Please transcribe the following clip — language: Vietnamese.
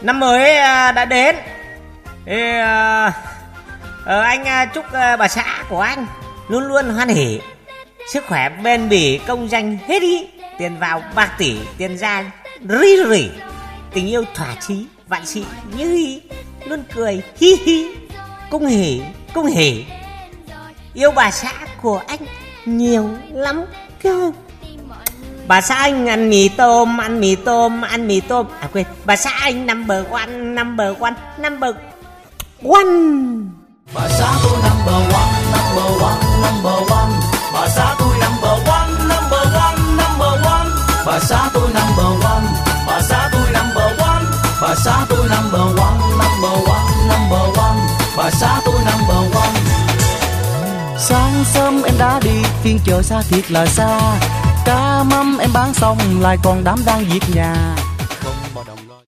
Năm mới đã đến. Thì, anh chúc bà xã của anh luôn luôn hoan hỉ, sức khỏe bền bỉ, công danh hết ý, tiền vào bạc tỷ, tiền ra rỉ rỉ, tình yêu thỏa chí, vạn sĩ như ý, luôn cười hi hi, cung hỉ. Yêu bà xã của anh nhiều lắm cơ. Bà xã anh ăn mì tôm. À quên, bà xã anh number one. Bà xã tôi number one. Bà xã tôi number one. Bà xã tôi number one. Bà xã tôi number one. Bà xã tôi number one. Bà xã tôi number one. Sáng sớm em đã đi, phiên chợ xa thiệt là xa. Cá mắm em bán xong lại còn đám đang việc nhà.